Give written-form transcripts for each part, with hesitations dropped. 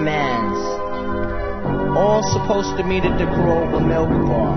mans. All supposed to meet at the Corova Milk Bar.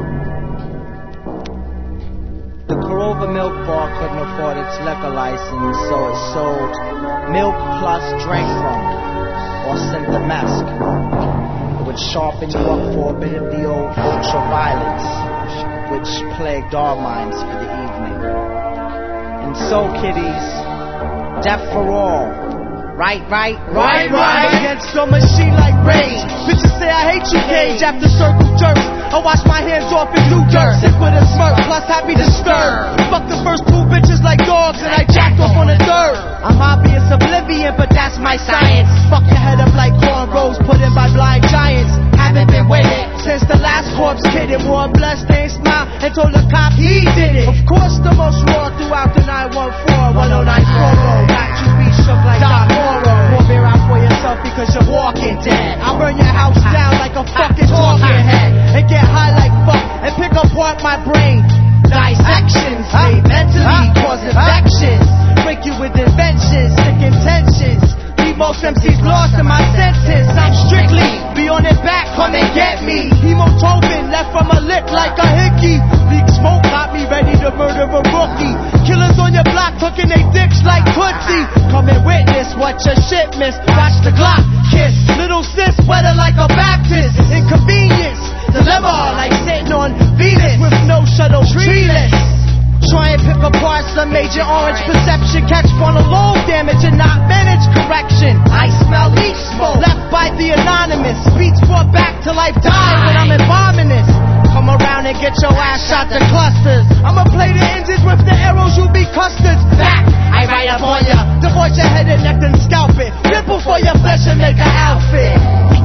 The Corova Milk Bar couldn't afford its liquor license, so it sold milk plus drink from, or Synthamesque. It would sharpen you up for a bit of the old ultraviolence, which plagued our minds for the evening. And so, kiddies, death for all. Right. Against a machine like rage. Bitches say I hate you, Cage. After circle jerks, I wash my hands off and do dirt. Sick with a smirk, plus happy to stir. Fuck the first two bitches like dogs, and I jacked off on the third. I'm obvious oblivion, but that's my science. Fuck your head up like cornrows put in by blind giants. Haven't been with it since the last corpse kid. It wore a bloodstained smile and told the cop he did it. Of course, the most raw throughout the 914 10940. Got you beat shook like Doc Moro. More beer out for yourself because you're walking dead. I'll burn your house down like a fucking talking head, and get high like fuck and pick apart my brain. Dissections, made mentally cause infections. Break you with inventions, sick intentions. Leave most MCs lost in my senses. I'm strictly be on it back, come and get me. Hemoglobin left from a lick like a hickey. Leak smoke got me ready to murder a rookie. Killers on your block hooking they dicks like Tootsie. Come and witness what your shit miss. Watch the Glock kiss. Little sis wetter like a Baptist. Inconvenience, dilemma like sitting on Venus with no shuttle treeless. Try and pick apart some major orange perception. Catch frontal lobe damage and not manage correction. I smell leaf smoke left by the anonymous. Beats brought back to life die when I'm embalming this. Come around and get your ass shot to clusters. I'ma play the engines with the arrows, you be custards. Back, I ride up on ya. Divorce your head and neck and scalp it. Ripple for your flesh and make an outfit.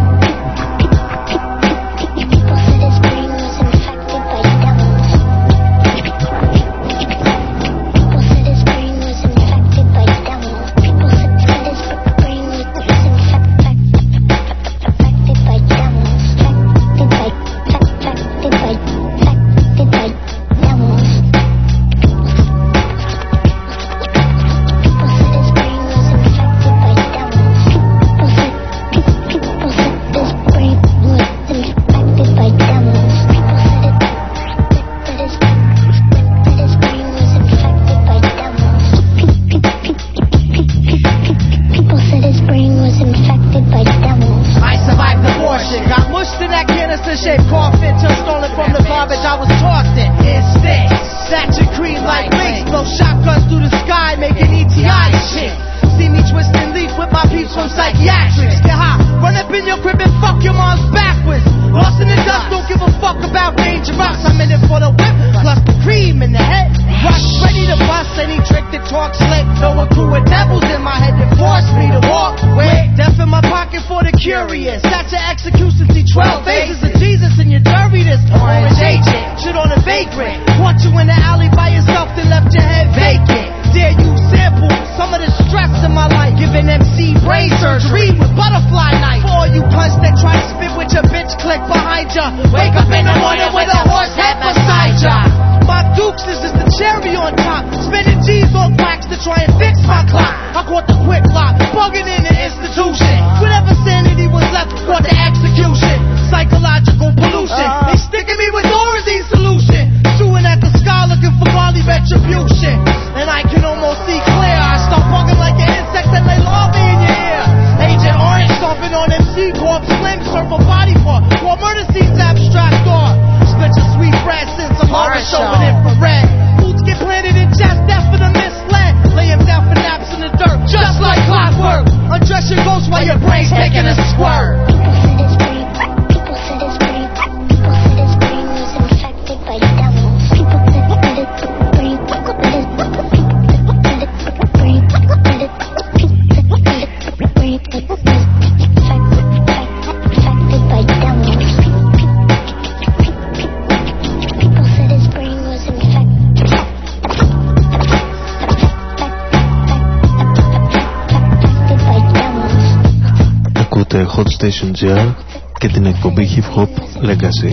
Hot Station GR και την εκπομπή Hip Hop Legacy.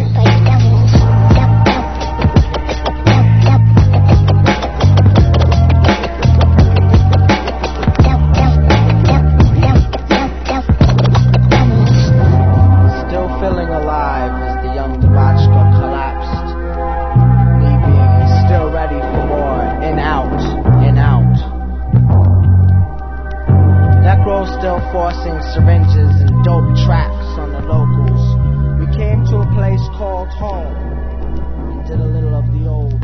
selling syringes and dope tracks on the locals. We came to a place called home and did a little of the old.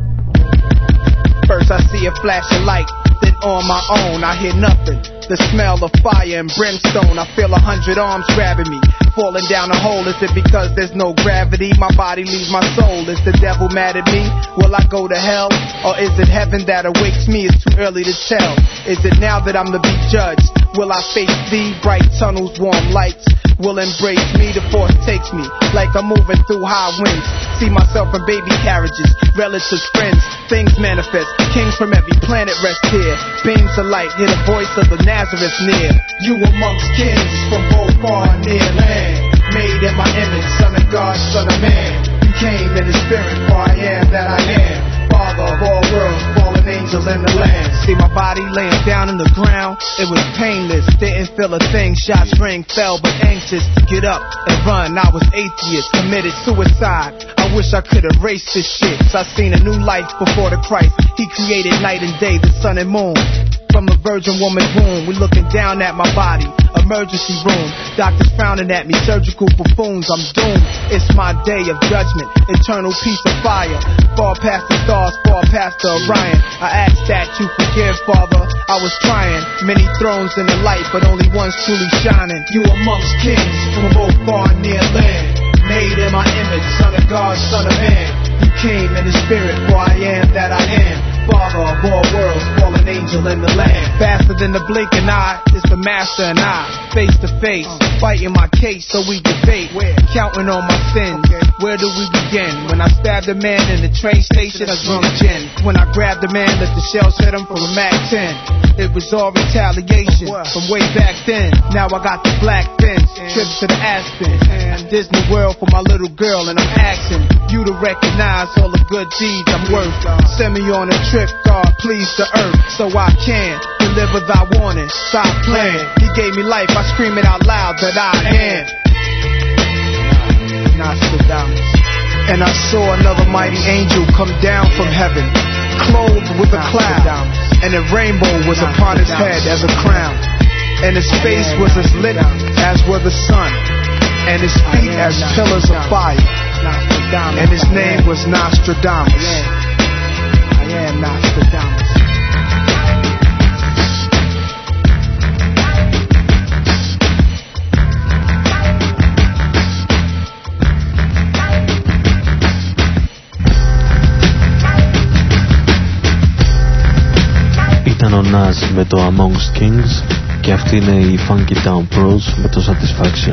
First I see a flash of light, then on my own I hear nothing. The smell of fire and brimstone, I feel 100 arms grabbing me. Falling down a hole, is it because there's no gravity? My body leaves my soul, is the devil mad at me? Will I go to hell? Or is it heaven that awaits me? It's too early to tell. Is it now that I'm to be judged? Will I face thee? Bright tunnels, warm lights will embrace me. The force takes me like I'm moving through high winds. See myself in baby carriages, relatives, friends, things manifest. Kings from every planet rest here. Beams of light, hear the voice of the Nazareth near. You amongst kings from both far and near land. Made in my image, son of God, son of man. You came in the spirit, for I am that I am. Father of all worlds, fallen angels in the land. See my body laying down in the ground, it was painless, didn't feel a thing. Shots rang, fell, but anxious to get up and run. I was atheist, committed suicide. I wish I could erase this shit. So I seen a new life before the Christ. He created night and day, the sun and moon. From a virgin woman's womb, we looking down at my body. Emergency room, doctors frowning at me. Surgical buffoons, I'm doomed. It's my day of judgment, eternal peace of fire. Far past the stars, far past the Orion. I ask that you forgive, Father. I was trying, many thrones in the light, but only one's truly shining. You amongst kings from both far and near land. Made in my image, son of God, son of man. You came in the spirit, for I am that I am. Father of all worlds, fallen angel in the land. Faster than the blinking eye, it's the master and I. Face to face, fighting my case so we debate. Counting on my sins, where do we begin? When I stabbed a man in the train station, I drunk gin. When I grabbed a man, let the shells hit him from a MAC-10. It was all retaliation from way back then. Now I got the black fence, trips to the Aspen, Disney World for my little girl, and I'm asking you to recognize all the good deeds I'm worth. Send me on a trip, God, please the earth, so I can deliver thy warning. Stop playing. He gave me life, I scream it out loud that I am Nostradamus. And I saw another mighty angel come down from heaven, clothed with a cloud, and a rainbow was upon his head as a crown, and his face was as lit as were the sun, and his feet as pillars of fire, and his name was Nostradamus. I am Nostradamus. Ήταν ο Nas με το Amongst Kings και αυτή είναι η Funky Town Pros με το Satisfaction.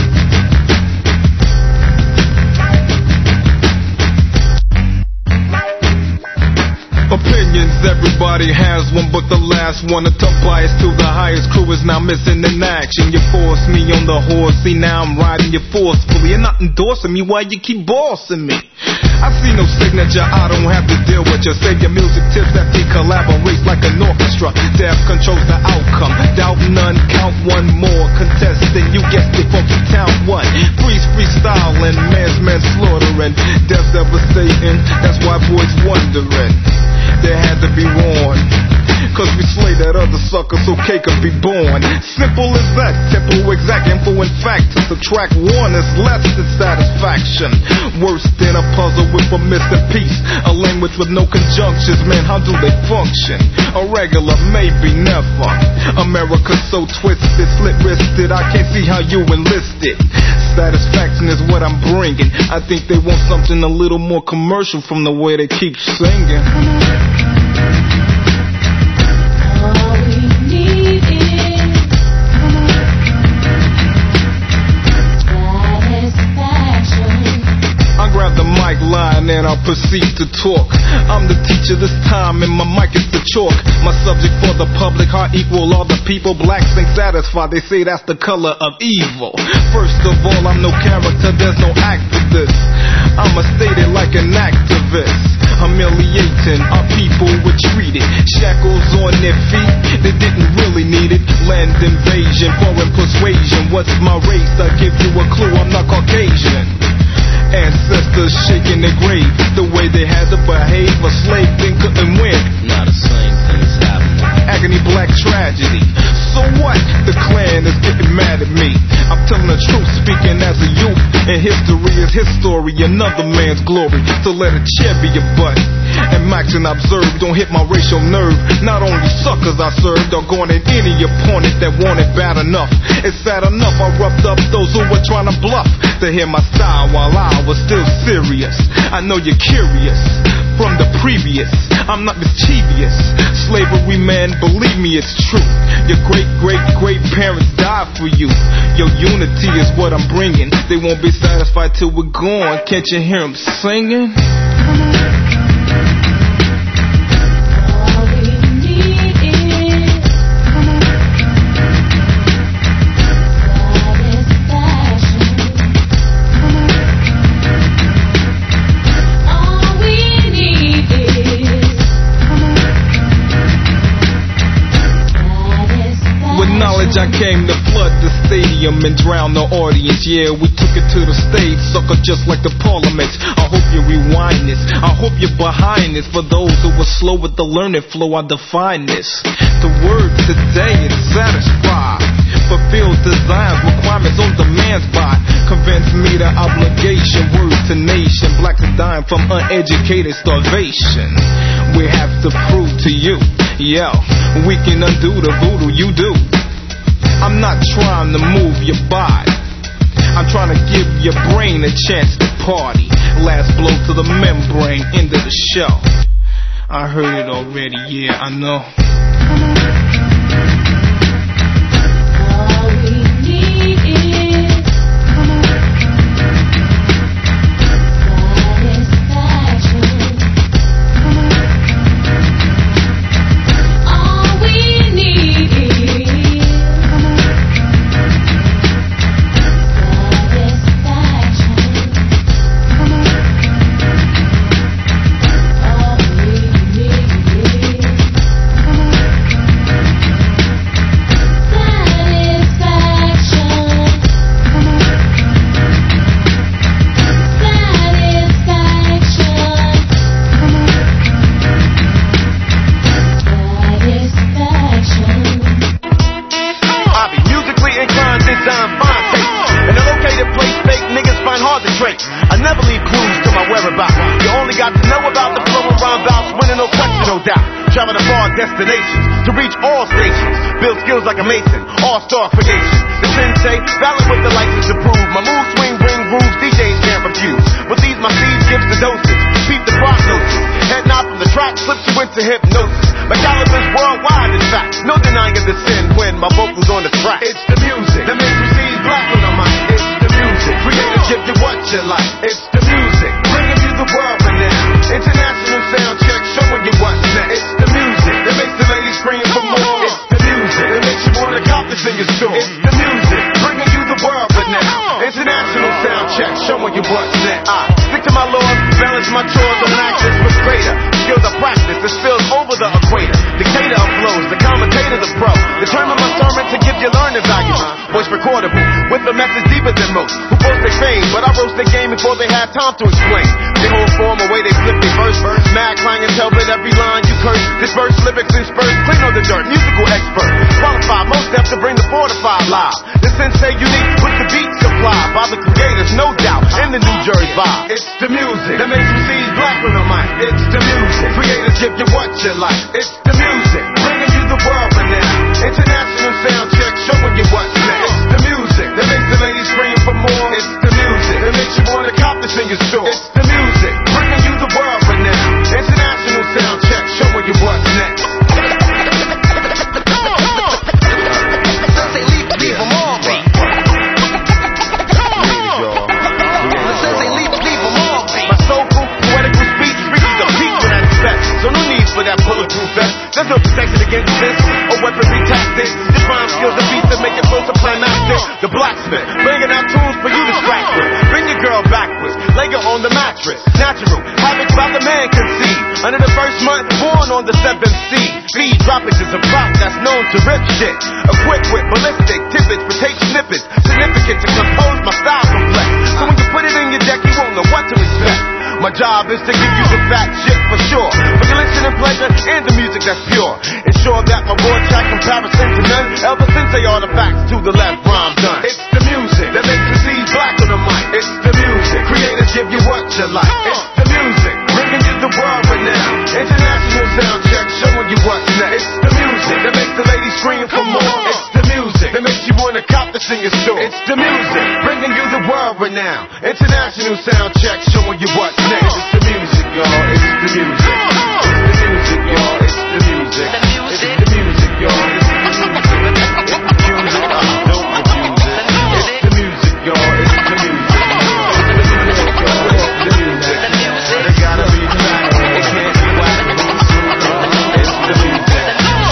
Opinions, everybody has one, but the last one to top bias to the highest crew is now missing in action. You force me on the horse, see now I'm riding you forcefully. You're not endorsing me, why you keep bossing me? I see no signature, I don't have to deal with you. Save your music tips that they collaborate like an orchestra. Death controls the outcome, doubt none, count one more. Contestant, you guessed it, funky town one. Freestyling, man's slaughtering. Death devastating, that's why boys wondering. There had to be warned, cause we slay that other sucker so cake could be born. Simple as that, tempo exact info in fact. To subtract one is less than satisfaction. Worse than a puzzle with a missing piece. A language with no conjunctions, man, how do they function? A regular, maybe never. America's so twisted, slit-wristed, I can't see how you enlisted. Satisfaction is what I'm bringing. I think they want something a little more commercial from the way they keep singing. All we need is satisfaction. I grab the mic line and I proceed to talk. I'm the teacher this time and my mic is the chalk. My subject for the public, heart equal all the people. Blacks ain't satisfied, they say that's the color of evil. First of all, I'm no character, there's no act to this. I'ma state it like an activist. Humiliating our people retreated. Shackles on their feet, they didn't really need it. Land invasion, foreign persuasion. What's my race? I give you a clue, I'm not Caucasian. Ancestors shaking their grave, the way they had to behave. A slave then couldn't win. Now the same thing is happening. Agony, black tragedy. So what? The clan is getting mad at me. I'm telling the truth, speaking as a youth. And history is his story, another man's glory. So let a chair be your butt. And Max and Observe, don't hit my racial nerve. Not only suckers I served, are going at any opponent that want it bad enough. It's sad enough I roughed up those who were trying to bluff. To hear my style while I was still serious. I know you're curious from the previous. I'm not mischievous. Slavery, man, believe me, it's true. Your great parents died for you. Your unity is what I'm bringing. They won't be satisfied till we're gone. Can't you hear them singing? I came to flood the stadium and drown the audience. Yeah, we took it to the stage, sucker, just like the parliaments. I hope you rewind this. I hope you're behind this. For those who were slow with the learning flow, I define this. The word today is satisfied. Fulfill designs, requirements on demands by. Convince me the obligation, words to nation. Blacks are dying from uneducated starvation. We have to prove to you, yo, we can undo the voodoo you do. I'm not trying to move your body. I'm trying to give your brain a chance to party. Last blow to the membrane, end of the show. I heard it already, yeah, I know. All we need is satisfaction. All we need is destinations to reach all stations. Build skills like a mason, all-star creation. The sensei, valid with the license to prove. My moves swing, bring grooves, DJs can't refuse. But these my seeds gives the dosage. Beat the prognosis. Head nod from the track, slips you into hypnosis. My caliber's worldwide, in fact. No denying the sin when my vocals on the track. It's the music that makes me see black on the mic. It's the music, creative, give you what you like. It's the music, bringing you the world renown. International sound check, showing you what's next. It's the music that makes the ladies scream for more. It's the music that makes you want to cop this in your store. It's the music bringing you the world renown. International sound check, showing you what's next. I stick to my laws, balance my chores on an axis with greater skills I practice. It spills over the equator. Dictator of flows, the commentator, the pro. Determine my sermon to give you learning value. Voice recordable with a message deeper than most who boast their fame, but I roast their game before they have time to explain. They hold form away, they flip their verse. Mad clientele, but every line you curse. This verse, lyrics and spurs, clean on the dirt, musical expert. Qualified, most depth to bring the fortified live. The sensei unique with the beat supplied by the creators, no doubt, in the New Jersey vibe. It's the music that makes me see black on the mic. It's the music, creators give you what you like. It's the music, bringing you the world renown. International sound check, showing you what's next. It's the music that makes the ladies scream for more. It's the music that makes you want to cop this in your store. It's the music, bringing you the world renown. International sound check, showing you what's next. Sensei, leave them all beat. Sensei, leave them all beat. My soulful, poetical speech reaches the peak when I expect. So no need for that bulletproof vest. There's no protection against this or weaponry tactics. Just rhyme skills and beats that make it flow to climactic. The blacksmith, bringing out tools for you to scratch with. Bring your girl backwards, lay her on the mattress. Natural, havoc by the man conceived. Under the first month, born on the 7th seed. Feed droppage is a prop that's known to rip shit. Equipped with ballistic tippets for tape snippets. Significant to compose my style complex. So when you put it in your deck, you won't know what to expect. My job is to give you the fat shit for sure. For your listening pleasure and the music that's pure. Ensure that my raw track comparison to none. Elvis Sensei to the left, rhyme done. It's the music that makes the seed black on the mic. It's the music, creators give you what you like. It's the music, bringing you the world renowned. International sound check, showing you what's next. It's the music that makes the ladies scream for more. It's the music that makes you wanna cop the singer store. It's the music, bringing you the world renowned. International sound check, showing you what's next. It's the music, y'all. It's the music. It's the music, y'all. It's the music. It's the music, y'all. It's the music. It's the music. Don't confuse it. It's the music, y'all. It's the music. It's the music, y'all. It's the music. They gotta be black. It can't be white. It's the music.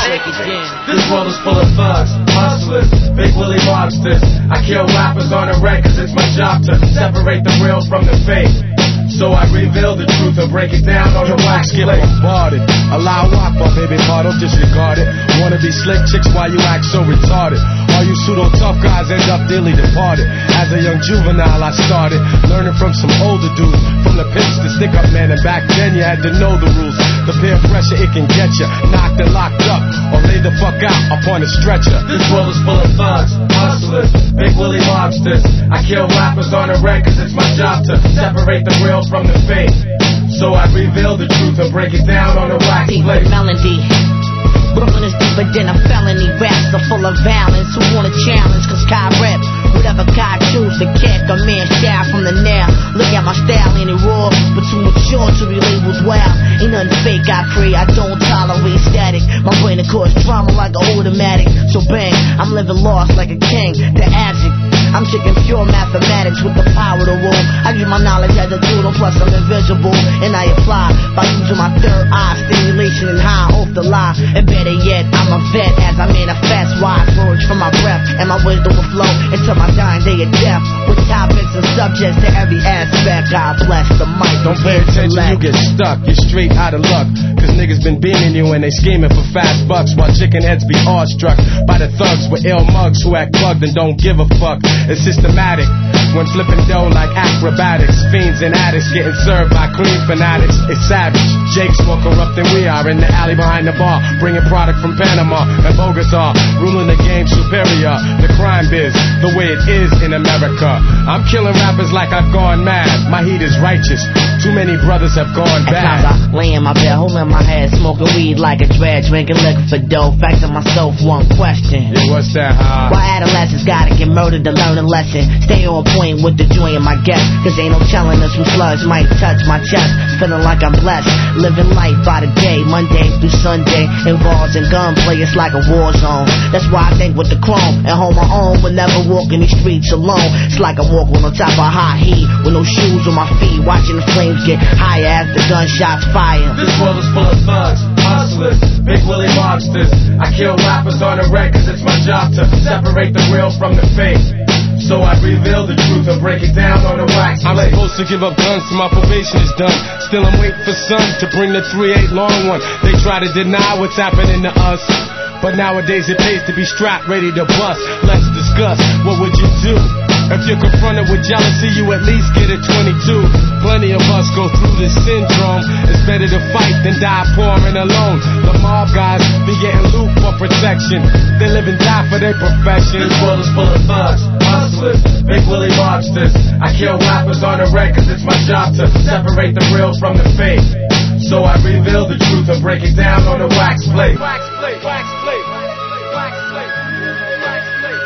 This world is full of thugs, hustlers, big Willie mobsters. I kill rappers on the records, it's my job to separate the real from the fake. So I reveal the truth and break it down on the wax plate. Bombarded, allow wop, my baby heart, don't disregard it. Wanna be slick chicks while you act so retarded. All you pseudo tough guys end up dearly departed. As a young juvenile I started learning from some older dudes, from the pimps to stick up man, and back then you had to know the rules. The peer pressure, it can get you knocked and locked up, or lay the fuck out upon a stretcher. This world is full of thugs, hustlers, big Willie mobsters. I kill rappers on the records, it's my job to separate the real from the fake. So I reveal the truth and break it down on the wax plate. Melody. Brooklyn is deeper than a felony. Raps are full of violence. Who wanna challenge? Cause Kai rep. Whatever God choose to kick a man shout from the nail. Look at my style, ain't it raw? But too mature to be labeled wild. Ain't nothing fake, I pray. I don't tolerate static. My brain of course drama like an automatic. So bang, I'm living lost like a king. The addict. I'm chicken pure mathematics with the power to rule. I use my knowledge as a tool, plus I'm invisible. And I apply by using my third eye, stimulation and high off the lie. And better yet, I'm a vet as I manifest wise words from my breath. And my wisdom will flow until my dying day of death. With topics and subjects to every aspect. God bless the mic. Don't pay attention, you get stuck. You're straight out of luck. Cause niggas been beaming you and they scheming for fast bucks. While chicken heads be awestruck by the thugs with ill mugs who act plugged and don't give a fuck. It's systematic when flipping dough like acrobatics. Fiends and addicts getting served by clean fanatics. It's savage. Jake's more corrupt than we are in the alley behind the bar, bringing product from Panama and Bogota, ruling the game superior. The crime biz, the way it is in America. I'm killing rappers like I've gone mad. My heat is righteous. Too many brothers have gone bad. I lay in my bed, holding my head, smoking weed like a dread, drinking liquor for dough. Fact to myself, one question. Yeah, what's that, huh? Why adolescents gotta get murdered to learn a lesson? Stay on point with the joy of my guests, cause ain't no telling us who slugs might touch my chest. Feeling like I'm blessed, living life by the day, Monday through Sunday. Involved in gunplay, it's like a war zone. That's why I think with the chrome and hold my own, will never walk in these streets alone. It's like I'm walking on top of high heat with no shoes on my feet, watching the flames get higher as the gunshots fire. This world is full of thugs, hustlers, big Willie mobsters. I kill rappers on the records, it's my job to separate the real from the fake. So I reveal the truth and break it down on the wax plate. I'm supposed to give up guns till my probation is done. Still I'm waiting for sun to bring the 3-8 long one. They try to deny what's happening to us, but nowadays it pays to be strapped, ready to bust. Let's discuss, what would you do? If you're confronted with jealousy, you at least get a 22. Plenty of us go through this syndrome. It's better to fight than die pouring alone. The mob guys be getting loot for protection. They live and die for their profession. This world is full of thugs, hustlers, big Willie mobsters. I kill rappers on the records, it's my job to separate the real from the fake. So I reveal the truth and break it down on the wax plate. Wax plate, wax plate, wax plate, wax plate.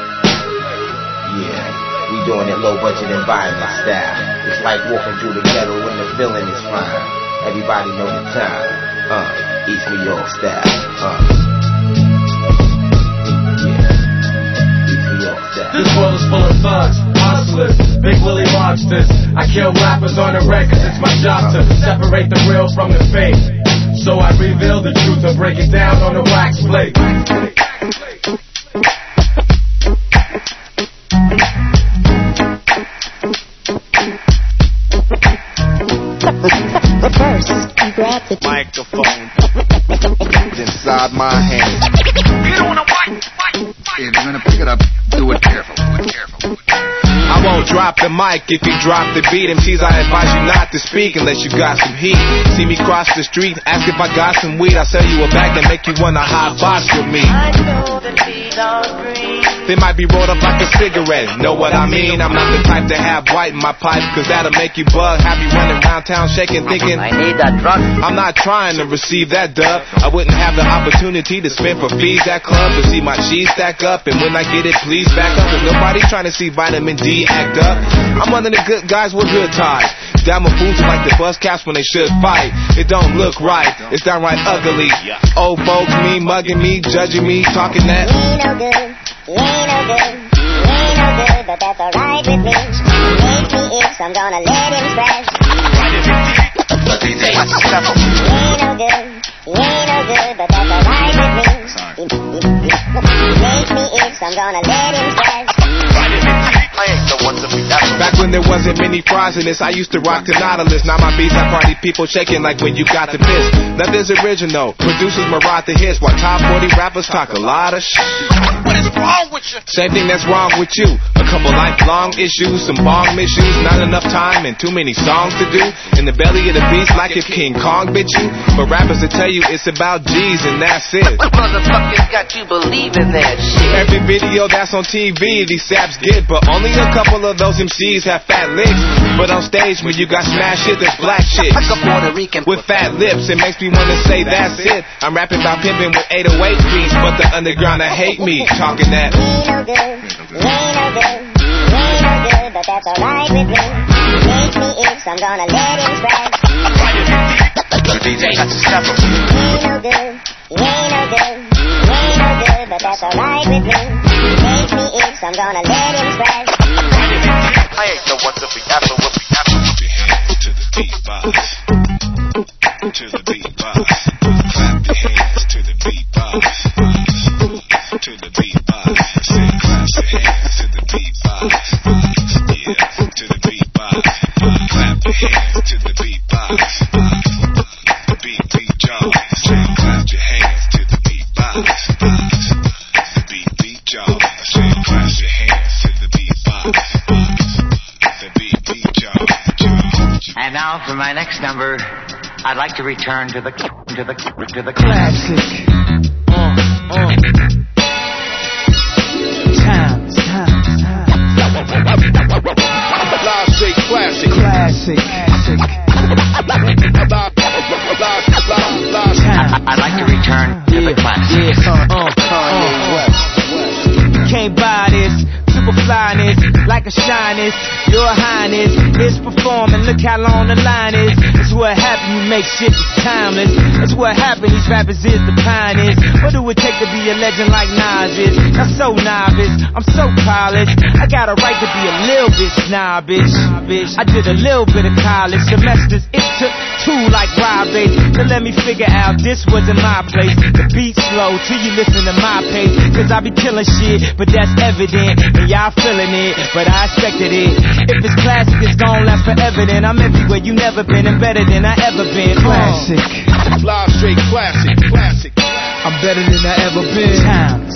Yeah, we doing it low budget environment style. It's like walking through the ghetto when the feeling is fine. Everybody know the time. East New York style. Yeah, East New York style. This world is full of thugs, hustlers, big Willie mobsters. I kill rappers on the records, it's my job to separate the real from the fake. So I reveal the truth and break it down on the wax plate. Microphone inside my hand. Get on the mic. If you're gonna pick it up, do it careful. I won't drop the mic if you drop the beat. MCs, I advise you not to speak unless you got some heat. See me cross the street, ask if I got some weed. I'll sell you a bag and make you wanna hot box with me. I know that these are green. They might be rolled up like a cigarette. Know what I mean? I'm not the type to have white in my pipe, cause that'll make you bug. Have you running around town shaking, thinking, I need that drug. I'm not trying to receive that dub. I wouldn't have the opportunity to spend for fees at club, to see my cheese stack up, and when I get it, please back up. Cause nobody's trying to see vitamin D act up. I'm one of the good guys with good ties. Down my fools like the bus caps when they should fight. It don't look right, it's downright ugly. Old folks, me mugging me, judging me, talking that. You ain't no good, you ain't no good, you ain't no good, but that's alright with me. He makes me itch, I'm gonna let him scratch. You ain't no good, you ain't no good, but that's alright with me. He makes me itch, I'm gonna let him scratch. Back when there wasn't many fries in this, I used to rock the Nautilus. Now my beats have party people shaking like when you got the piss. Nothing's original, producers mirage the hits, while top 40 rappers talk a lot of shit. What is wrong with you? Same thing that's wrong with you. A couple lifelong issues, some bomb issues, not enough time and too many songs to do. In the belly of the beast like if King Kong bit you. But rappers will tell you it's about G's and that's it. Motherfuckers got you believing that shit. Every video that's on TV, these saps get, but only a couple of those MCs have fat lips. But on stage when you got smash shit, there's black shit like a Puerto Rican with fat lips. It makes me wanna say that's it. I'm rapping about pimping with 808 beats, but the underground I hate me talking that. You ain't no good, you ain't no good, you ain't no good, but that's alright with me. He makes me itch, I'm gonna let him scratch. DJ, you ain't no good, you ain't no good, you ain't no good, but that's alright with me. He makes me itch, I'm gonna let him scratch. I ain't know what to be after, what be after. Put your hands to the beatbox, to the beatbox. Clap your hands to the beatbox, to the beatbox. Say clap your hands to the beatbox, yeah, to the beatbox. Clap your hands to the beatbox, the beat y'all. Say clap your hands to the beatbox, the beat y'all. Say clap your hands to the beatbox. And now for my next number, I'd like to return to the classic. Times. Live straight classic. I'd like to return to the classic. Can't buy this. Super flyness, like a shyness. Your highness is performing. Look how long the line is. That's what happens. You make shit that's timeless. That's what happens. These rappers is the pioneers. What do it take to be a legend like Nas is? I'm so novice. I'm so polished. I got a right to be a little bit snobbish. I did a little bit of college semesters. It took 2 like Rob Bass to let me figure out this wasn't my place. The beat slow till you listen to my pace. Cause I be killing shit, but that's evident. And y'all feeling it, but I expected it. If it's classic, it's gon' last forever. Then I'm everywhere you never been and better than I ever been. Classic. Live straight classic. I'm better than I ever been. Times.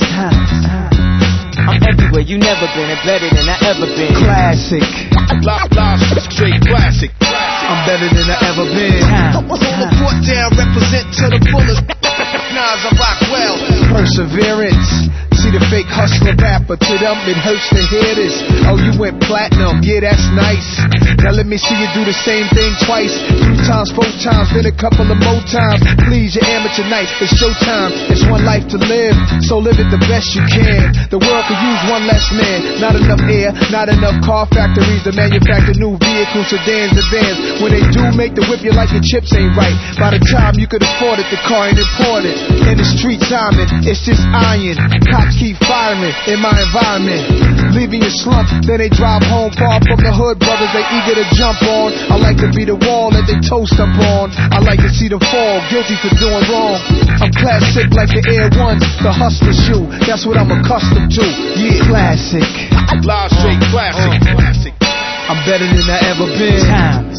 I'm everywhere you never been and better than I ever been. Classic. Live straight classic. I'm better than I ever been. Hold the fort down, represent to the fullest. Nas, I rock well. Perseverance. See the fake hustler rapper, to them it hurts to hear this. Oh, you went platinum, yeah, that's nice. Now let me see you do the same thing twice. 3 times, 4 times, then a couple of more times. Please, your amateur night, it's showtime. It's one life to live, so live it the best you can. The world could use one less man. Not enough air, not enough car factories to manufacture new vehicles, sedans, and vans. When they do make the whip, you like your chips ain't right. By the time you could afford it, the car ain't imported. In the street timing, it's just iron. Cops keep firing in my environment, leaving you slump. Then they drive home far from the hood, brothers they eager to jump on. I like to be the wall that they toast up on. I like to see them fall, guilty for doing wrong. I'm classic like the Air Ones, the hustler shoe. That's what I'm accustomed to. Yeah, classic. Live straight classic. I'm better than I ever been. Times.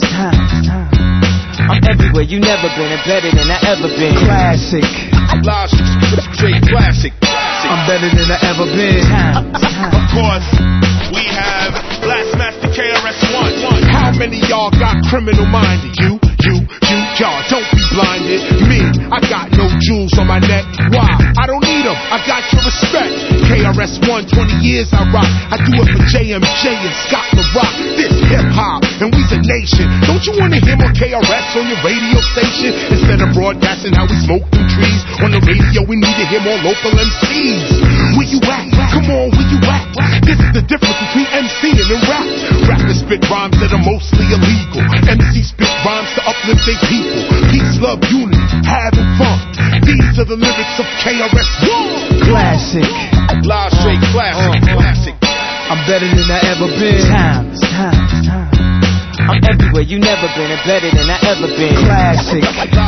I'm everywhere you never been and better than I ever been. Classic. Live straight classic. I'm better than I ever been. Of course, we have Blastmaster KRS-One. How many y'all got criminal minded? You, y'all don't be blinded. Me, I got no Jewels on my neck, why? I don't need them, I got your respect. KRS-One, 20 years I rock. I do it for JMJ and Scott LaRock. This hip-hop, and we's a nation. Don't you wanna hear more KRS on your radio station? Instead of broadcasting how we smoke them trees on the radio, we need to hear more local MCs. Where you at? Come on, where you at? This is the difference between MCing and rap. Rappers spit rhymes that are mostly illegal. MC spit rhymes to uplift their people. Peace, love, unity, having fun. These are the lyrics of KRS-One. Classic. Live straight classic. Classic. I'm better than I ever been. Times. I'm everywhere you never been and better than I ever been. Classic.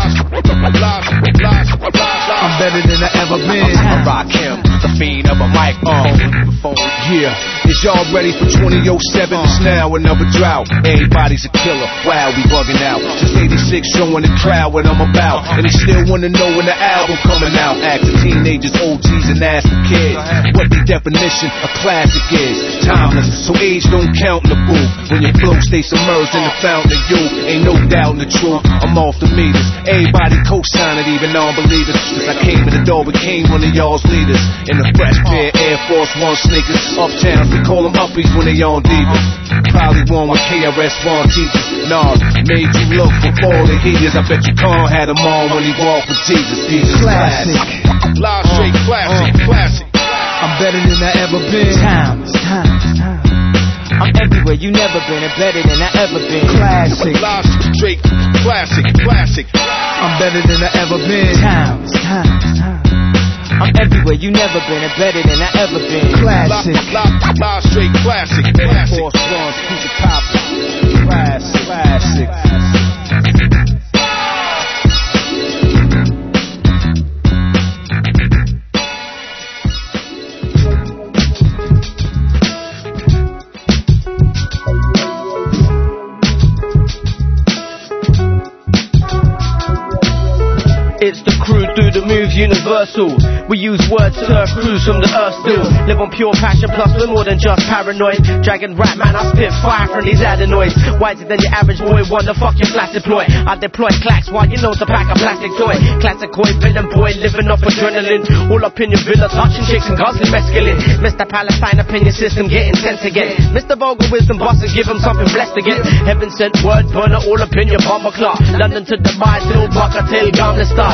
I'm better than I ever been. I rock him, the fiend of a microphone. Yeah, is y'all ready for 2007? It's now another drought. Everybody's a killer. Wow, we bugging out. Since 86, showing the crowd what I'm about. And they still wanna know when the album coming out. Ask the teenagers, OGs, and ask the kids what the definition of classic is. Timeless, so age don't count in the booth. When your flow stay submerged in the fountain of youth, ain't no doubt in the truth. I'm off the meters. Everybody co-sign it, even non-believers. Cause I came in the door, became one of y'all's leaders. In the fresh pair Air Force One sneakers. Uptown, we call them uppies when they on divas. Probably one with KRS-One teachers. Nah, made you look for all the heaters. I bet you Khan had them on when he walked with Jesus. Jesus Classic. Live straight classic. Classic. I'm better than I ever been. Times. I'm everywhere you never been and better than I ever been. Classic. Live straight classic. Classic. I'm better than I ever been. Times. I'm everywhere you never been and better than I ever been. Classic. Live straight classic. Air Force Ones, Peter Popper. Classic. It's the crew through the moves universal. We use words to surf crews from the earth still. Live on pure passion plus we're more than just paranoid. Dragon rap man, I spit fire from these adenoids. Wiser than your average boy, what the fuck you flat deploy? I deploy clacks while you know to pack a plastic toy. Classic boy, villain boy, living off adrenaline. All up in your villa, touching chicks and guzzling mescaline. Mr. Palestine opinion system getting tense again. Mr. Vulgar wisdom boss and give him something blessed again. Heaven sent word burner all up in your bomber clock. London to Dubai, till Barker till Gamla start.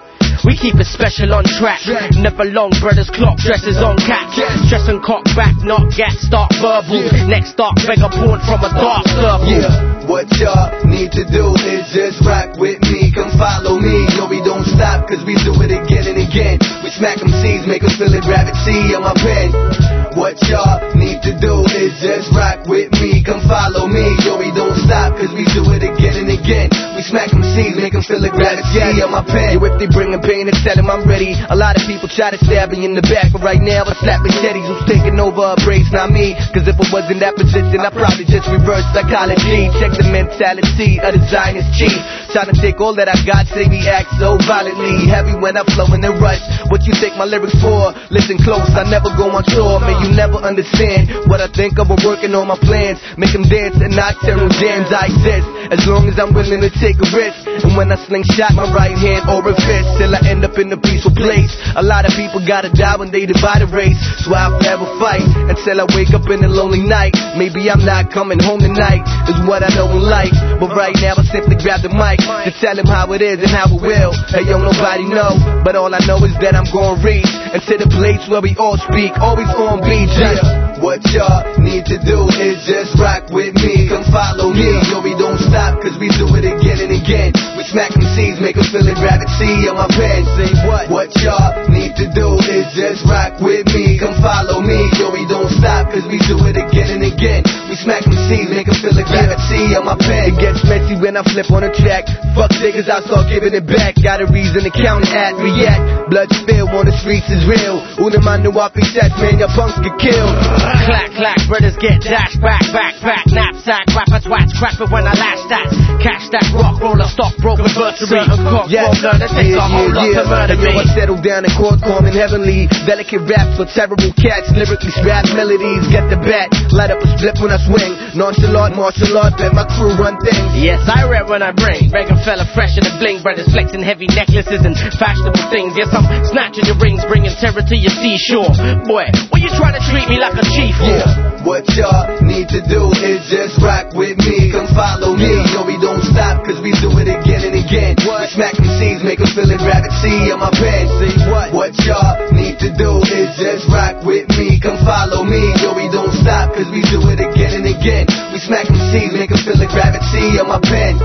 We keep it special on track. Never long, brothers clock, dresses on cat. Stress and cock back, not gat, start verbal. Next start, beggar porn from a dark circle. Yeah, what y'all need to do is just rock with me, come follow me. Yo, we don't stop, cause we do it again and again. We smack them C's, make them feel the gravity on my pen. What y'all need to do is just rock with me, come follow me. Yo, we don't stop, cause we do it again and again. We smack them C's, make them feel the gravity on my pen. Yo, if they bring pain and tell them I'm ready. A lot of people try to stab me in the back, but right now I slap machetes. Who's taking over a brace, not me? Cause if I was in that position, I'd probably just reverse psychology. Check the mentality of the Zionist chief. Trying to take all that I got, say we act so violently. Heavy when I flow in the rush. What you take my lyrics for? Listen close, I never go on tour. Man, you never understand what I think of. I'm working on my plans. Make them dance and nocturnal jams. I exist as long as I'm willing to take a risk. And when I slingshot my right hand or a fist, till I end up in a peaceful place. A lot of people gotta die when they divide a race. So I'll forever fight until I wake up in a lonely night. Maybe I'm not coming home tonight, is what I know in life. But right now I simply grab the mic to tell him how it is and how it will. Hey yo, nobody know, but all I know is that I'm gonna reach into the place where we all speak, always on beat. Yeah. What y'all need to do is just rock with me, come follow me. Yo, we don't stop, cause we do it again and again. We smack them C's, make them feel the gravity on my pen. Say what y'all need to do is just rock with me, come follow me. Yo, we don't stop, cause we do it again and again. We smack them C's, make them feel the gravity on my pen. It gets messy when I flip on a track. Fuck niggas, I start giving it back. Got a reason to counter at, react. Blood spill on the streets is real. Una man no wapi sets, man, your punks get killed. Clack, clack, brothers get dashed back, knapsack, rappers watch, crap it when I lash that. Cash that rock roller, stock broker, bursary, cock, roller, that takes a whole lot to murder me. Yo, I settle down in court, calm and heavenly. Delicate raps for terrible cats, lyrically scrap melodies, get the bat. Light up a split when I swing, Nonchalant, martial art, let my crew run things. Yes, I rap when I bring. Reagan fella fresh in the bling. Brothers flexing heavy necklaces and fashionable things. Yes, I'm snatching your rings, bringing terror to your seashore. Boy, when you try to treat me like a chief, yeah. What y'all need to do is just rock with me. Come follow me. No, we don't stop, cause we do it again and again. We smack MCs, make them feel it, rabbit C on my pen. See what y'all need to do is just rock with me. Come follow me. Yo, we don't stop, cause we do it again and again. We smack MCs, make them feel it, rabbit C on my pen.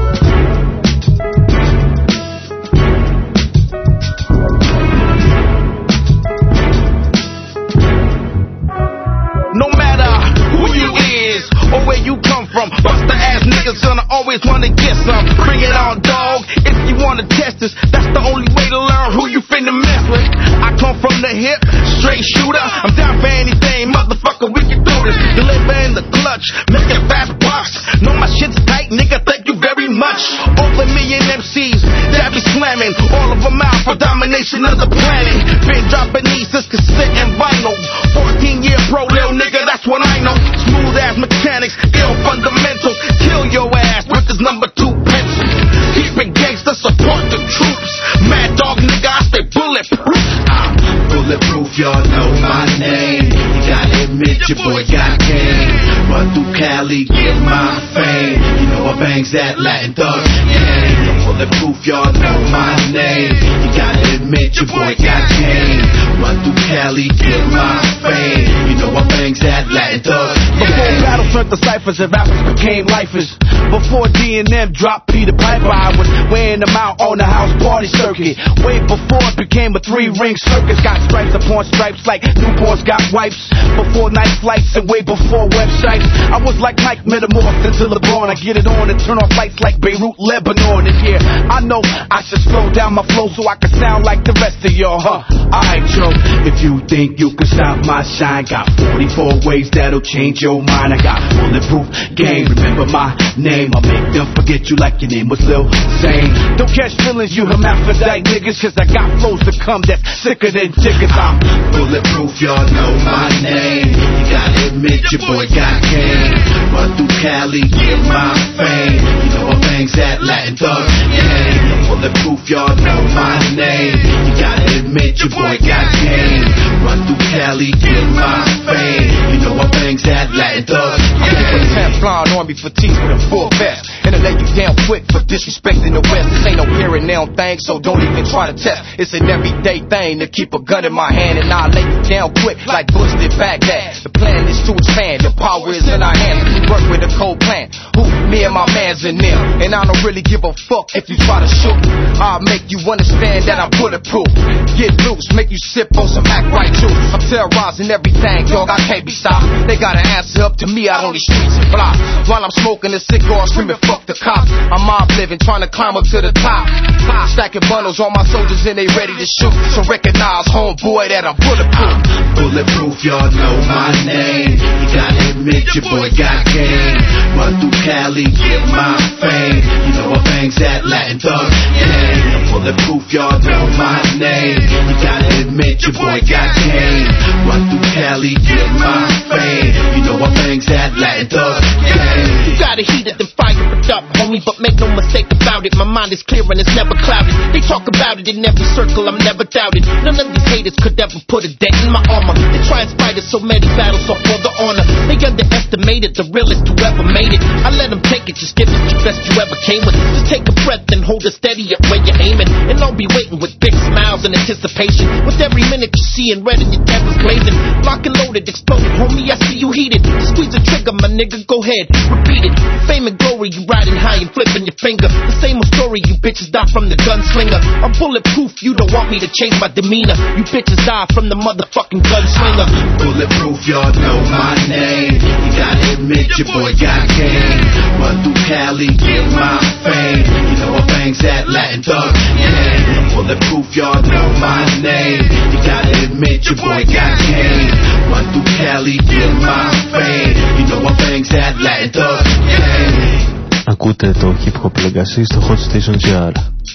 No matter who you is or where you come from, buster ass niggas gonna always wanna get some. Bring it on, dog. If you wanna test us, that's the only way to learn who you finna mess with. I come from the hip, straight shooter. I'm down for anything, motherfucker. We can do this. Deliver in the clutch, make it fast bucks. Know my shit's tight, nigga. Thank you very much. Over a million MCs that be slamming, all of them out for domination of the planet. Been dropping these since cassette and vinyl. 14-year pro, little nigga, that's what I know. Smooth ass mechanics, ill fundamentals. Kill your ass with this number 2 pencil. Keep it gangsta, support the troops. Mad dog nigga, I stay bulletproof. I'm bulletproof, y'all know my name. You gotta admit your boy got game. Run through Cali, get my fame. You know I bangs that Latin thug gang. Bulletproof, y'all know my name. You gotta admit your boy got game. Run through Cali, get my fame. You know I bangs that Latin thug gang. Before battle turned to ciphers and rappers became lifers. Before D&M dropped Peter Piper, I was weighing them out on the house party circuit. Way before it became a 3-ring circus. Got stripes upon stripes like newborns got wipes. Before night flights and way before websites, I was like Mike metamorphed into LeBron. I get it on and turn off lights like Beirut, Lebanon. And here I know I should slow down my flow so I can sound like the rest of y'all, huh? Alright, Joe. If you think you can stop my shine, got 44 ways that'll change your mind. I got bulletproof game. Remember my name. I'll make them forget you like your name was Lil Zane. Don't catch feelings, you hermaphrodite niggas, cause I got flows to come that's sicker than tickets. I'm bulletproof, y'all know my name. You gotta admit your boy got game. Run through Cali, get my fame. You know I bangs that Latin thug gang. Bulletproof, y'all know my name. You gotta admit your boy got game. Run through Cali, get my fame. You know I bangs that Latin thug gang. Flying on me for teeth with a full vest. And to lay you down quick for disrespecting the West. This ain't no here and now thing, so don't even try to test. It's an everyday thing to keep a gun in my hand, and I'll lay you down quick like Bush did Baghdad. The plan is to expand, the power is in our hands. We work with a cold plan. Who? Me and my mans in there. And I don't really give a fuck if you try to shoot. I'll make you understand that I'm bulletproof. Get loose, make you sip on some act right juice. I'm terrorizing everything, dog, I can't be stopped. They gotta answer up to me out on these streets and blocks. While I'm smoking a cigar, screaming fuck the cops. I'm mob living, trying to climb up to the top. Stacking bundles on my soldiers and they ready to shoot. So recognize, homeboy, that I'm bulletproof. Bulletproof, y'all know my name. You gotta admit your boy got game. Run through Cali, get my fame. You know I bangs that Latin thug gang. Bulletproof, y'all know my name. You gotta admit your boy got game. Run through Cali, get my fame. You know I bangs that Latin thug gang. You gotta heat it and fire it up, homie, but make no mistake about it. My mind is clear and it's never clouded. They talk about it in every circle, I'm never doubted. None of these haters could ever put a dent in my armor. They try and fight it so many battles off for the honor. They underestimated the realest who ever made it. I let them take it, just give it the best you ever came with. Just take a breath and hold it steady up where you're aiming. And I'll be waiting with big smiles and anticipation. With every minute you see in red and your terror's blazing. Lock and loaded, exploded, homie, I see you heated. Squeeze the trigger, my nigga, go ahead, repeat it. Fame and glory, you riding high and flipping your finger. The same old story, you bitches die from the gunslinger. I'm bulletproof, you don't want me to change my demeanor. You bitches die from the motherfucking gunslinger. Bulletproof, y'all know my name. You gotta admit your boy got game. Run through Cali, get my fame. You know I bangs that Latin thug gang. Bulletproof, y'all know my name. You gotta admit your boy got game. Run through Cali, get my fame. You know I bangs that Latin thug gang. Ακούτε το Hip Hop Legacy στο Hot Station GR.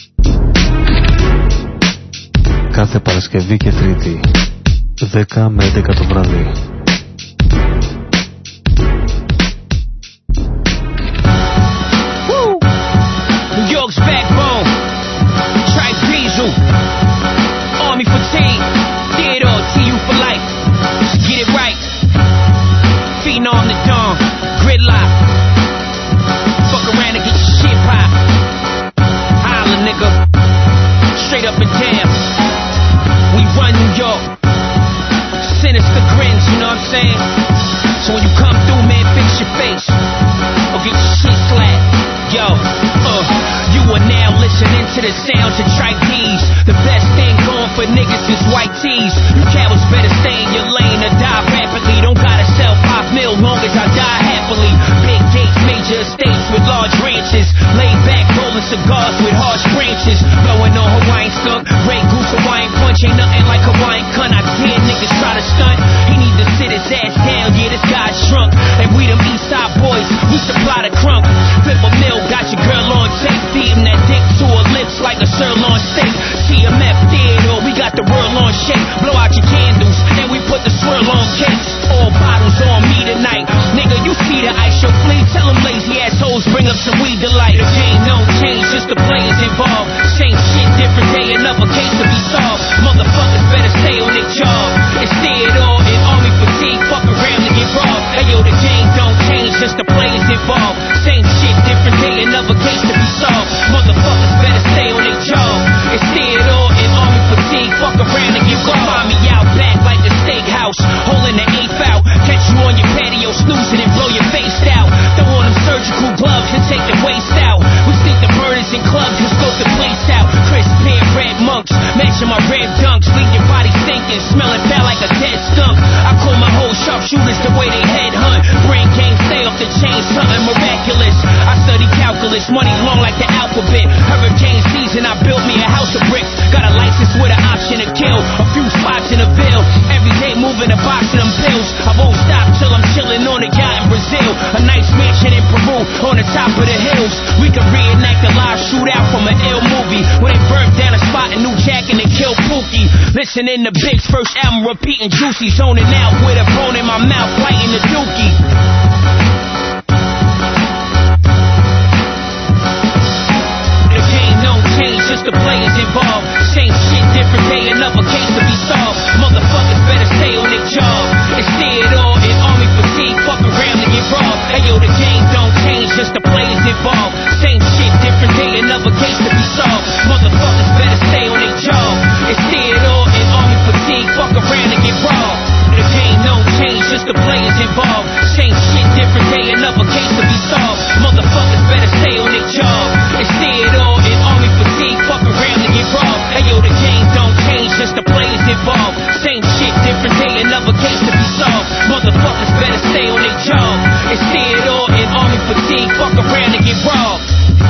Κάθε Παρασκευή και Τρίτη 10 με 11 το βράδυ. to the sounds of tripe D's. The best thing going for niggas is white tees. You cowards better stay in your lane or die rapidly. Don't gotta sell 5 mil long as I die happily. Big gates, major estates with large ranches. Laid back, rolling cigars with harsh branches. Blowing on Hawaiian skunk, Ray Goose, Hawaiian punch. Ain't nothing like Hawaiian cunt. I dare niggas try to stunt. He need to sit his ass down, yeah, this guy's shrunk. And we them Eastside boys, we supply the crunk. Flip a mill, got your girl on tape. Feeding that dick to her lips like a sirloin steak. TMF Theodore, we got the world on shake. Blow out your candles, then we put the swirl on cakes. All bottles on me tonight. Nigga, you see the ice show flea. Tell them lazy assholes bring up some weed delight. The game don't change, just the players involved. Same shit, different day, another case to be solved. Motherfuckers better stay on their job. It's Theodore in army fatigue. Fuck around and get robbed. Hey yo, the game don't change, just the players involved. Same shit, different day, another case to be solved. Motherfuckers better stay on their job. It's Theodore in army fatigue. Fuck around and get robbed. Find me out back like the steakhouse, holding the eighth out. Catch you on your patio snoozing and blow your face out. Throw on them surgical gloves and take the waste out. We stick the murders in clubs and scope the place out. Crisp pair red monks, matching my red dunks. Leave your body stinking, smelling bad like a dead skunk. I call my whole sharpshooters the way they head hunt. Brain game, stay off the chain, something miraculous. I study calculus, money long like the alphabet. Hurricane season, I built me a house of bricks. Got a license with an option to kill. A few spots in the Ville. Every day moving a box of them pills. I won't stop till I'm chilling on a yacht in Brazil. A nice mansion in Peru on the top of the hills. We can reenact a live shootout from an ill movie when they burnt down a spot in New Jack and they killed Pookie. Listening to Big's first album, repeating Juicy, zoning out with a bone in my mouth, fighting the dookie. The game don't change, just the players involved. Same shit, different day, another case to be solved. Motherfuckers better stay on their job. It's Theodore in army fatigue. Fuck around and get robbed. Hey yo, the game don't change, just the players involved. Same shit, different day, another case to be solved. Motherfuckers better stay on their job. It's Theodore in army fatigue. Fuck around and get robbed. The game don't change, just the players involved. Same shit, different day, another case to be solved. Motherfuckers better stay on their job. It's Theodore in army fatigue. Fuck around and get robbed. Hey yo, the game don't change, just the players involved. Same shit, different day, another case to be solved. Motherfuckers better stay on their job. It's Theodore in army fatigue. Fuck around and get robbed.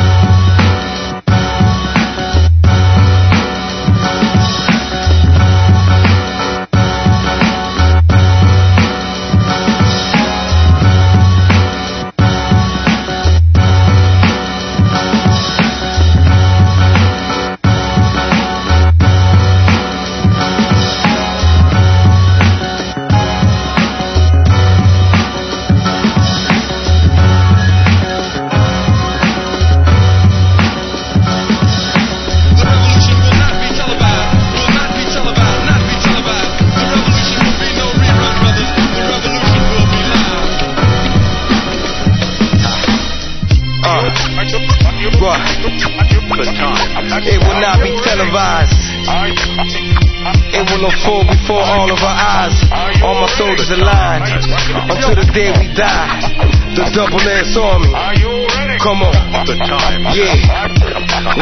It will not be televised. It will unfold before all of our eyes. All my soldiers aligned until the day we die. The double S army. Come on. Yeah.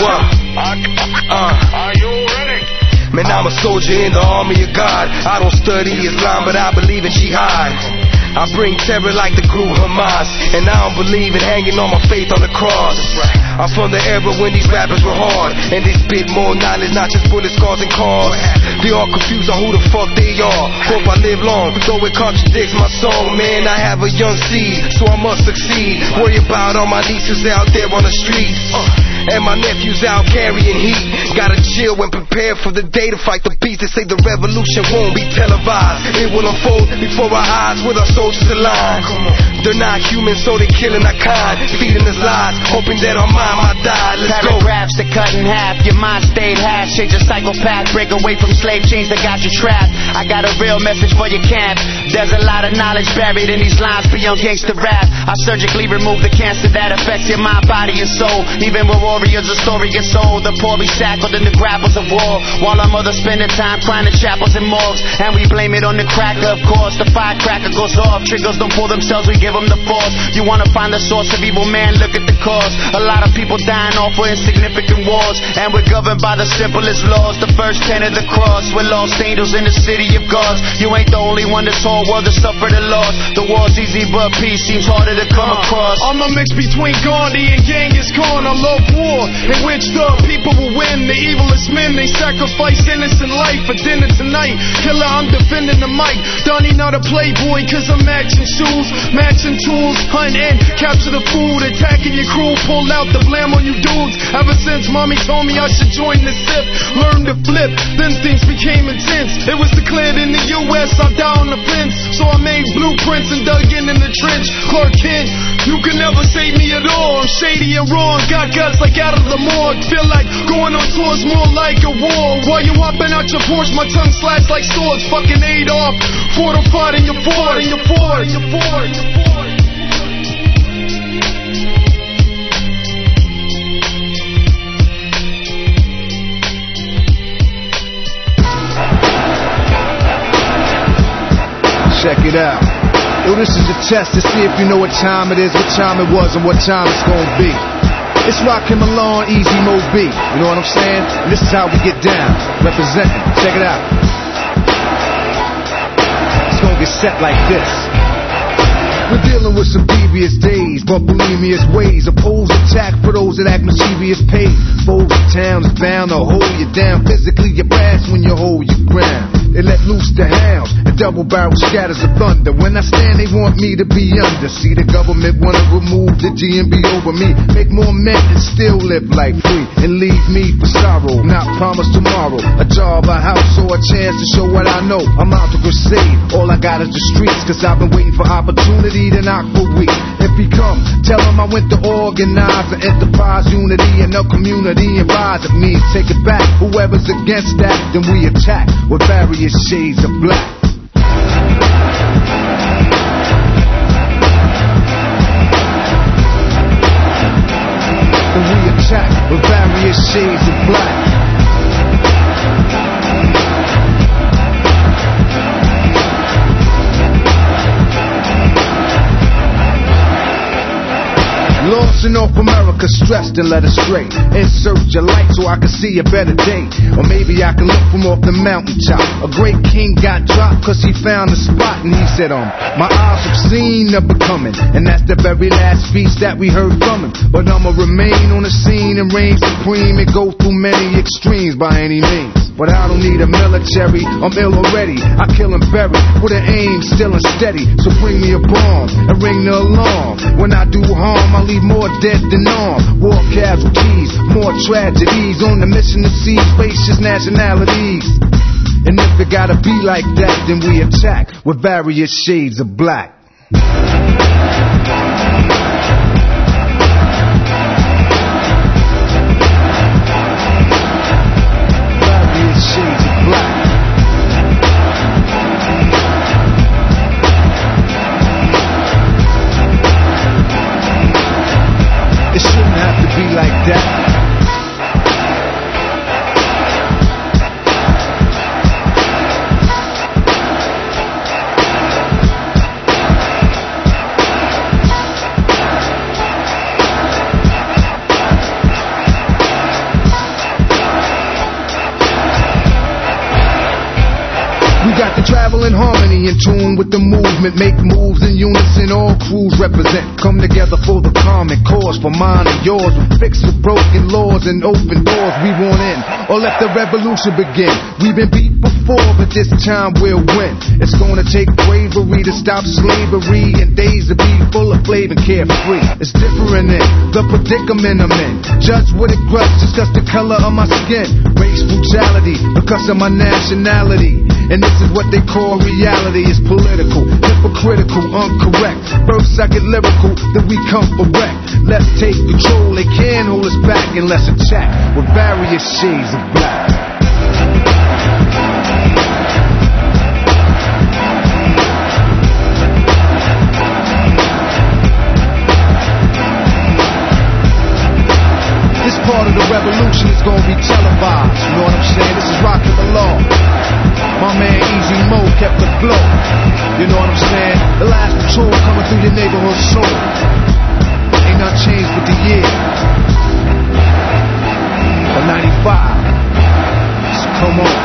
Man, I'm a soldier in the army of God. I don't study Islam, but I believe in jihad. I bring terror like the group Hamas, and I don't believe in hanging on my faith on the cross. I'm from the era when these rappers were hard, and they spit more knowledge, not just bullets causing cars. They all confused on who the fuck they are. Hope I live long, though it contradicts my song. Man, I have a young seed, so I must succeed. Worry about all my nieces out there on the streets, and my nephews out carrying heat. Gotta chill and prepare for the day to fight the beast. They say the revolution won't be televised. It will unfold before our eyes with our soldiers aligned. They're not human, so they killing our kind, feeding us lies, hoping that our mind might die. Let's go. Paragraphs to cut in half, your mind stayed half. Change a psychopath, break away from slave chains that got you trapped. I got a real message for your camp. There's a lot of knowledge buried in these lines beyond gangster rap. I surgically remove the cancer that affects your mind, body, and soul. Even with war warriors, the story gets old. The poor be shackled in the grapples of war, while our mothers spend their time crying in chapels and morgues. And we blame it on the cracker, of course. The firecracker goes off, triggers don't pull themselves, we give them the force. You wanna find the source of evil, man, look at the cause. A lot of people dying off for insignificant wars, and we're governed by the simplest laws. The first 10 of the cross, we're lost angels in the city of gods. You ain't the only one, this whole world has suffered a loss. The war's easy, but peace seems harder to come across. I'm a mix between Gandhi and Genghis Khan. I love war, in which the people will win. The evilest men, they sacrifice innocent life for dinner tonight. Killer, I'm defending the mic. Donnie not a playboy, cause I'm matching shoes, matching tools, hunt and capture the food, attacking your crew, pull out the blame on you dudes. Ever since mommy told me I should join the SIP, learn to flip, then things became intense. It was declared in the US, I die on the fence, so I made blueprints and dug in the trench. Clark Kent, you can never save me at all. I'm shady and wrong, got guts like out of the morgue. Feel like going on tours more like a war. While you hopping out your Porsche, my tongue slashed like swords. Fucking Adolf, fortified in your fort, in your fort, in your fort, in your fort. Check it out. Yo, this is a test to see if you know what time it is, what time it was, and what time it's gonna be. It's Rakim Milan, Easy Mo B. You know what I'm saying? And this is how we get down. Representing. Check it out. It's gonna get set like this. We're dealing with some devious days, but bulimious ways. Oppose attack for those that act mischievous paid. Foes of town is bound to hold you down. Physically, you're fast when you hold your ground. They let loose the hounds, and double barrel scatters of thunder. When I stand, they want me to be under. See, the government wanna remove the GMB over me. Make more men and still live like free. And leave me for sorrow, not promise tomorrow. A job, a house, or a chance to show what I know. I'm out to crusade, all I got is the streets. Cause I've been waiting for opportunity to knock for weeks. If he come, tell him I went to organize an enterprise, unity in the community, and rise of me. Take it back, whoever's against that, then we attack with various shades of black. Then we attack with various shades of black. Lost in North America, stressed and led astray. Insert your light so I can see a better day. Or maybe I can look from off the mountaintop. A great king got dropped cause he found a spot. And he said, my eyes have seen the becoming. And that's the very last speech that we heard from him. But I'ma remain on the scene and reign supreme and go through many extremes by any means. But I don't need a military, I'm ill already. I kill and bury with an aim still and steady. So bring me a bomb and ring the alarm. When I do harm, I leave more dead than armed. War casualties, more tragedies. On the mission to see spacious nationalities. And if it gotta be like that, then we attack with various shades of black. Shades of black. It shouldn't have to be like that. Travel in harmony, in tune with the movement. Make moves in unison, all crews represent. Come together for the common cause, for mine and yours. We fix the broken laws and open doors we want in, or let the revolution begin. We've been beat before, but this time we'll win. It's gonna take bravery to stop slavery, and days to be full of flavor and carefree. It's different in the predicament I'm in. Judge with a grudge just cause the color of my skin. Race brutality because of my nationality. And this is what they call reality. It's political, hypocritical, incorrect. First I get lyrical, then we come for wreck. Let's take control, they can't hold us back. And let's attack with various shades of black. This part the revolution is gonna be televised. You know what I'm saying? This is rockin' the law. My man Easy Mo kept the glow. You know what I'm saying? The last patrol coming through your neighborhood soul. Ain't nothing changed with the year. But 95. So come on.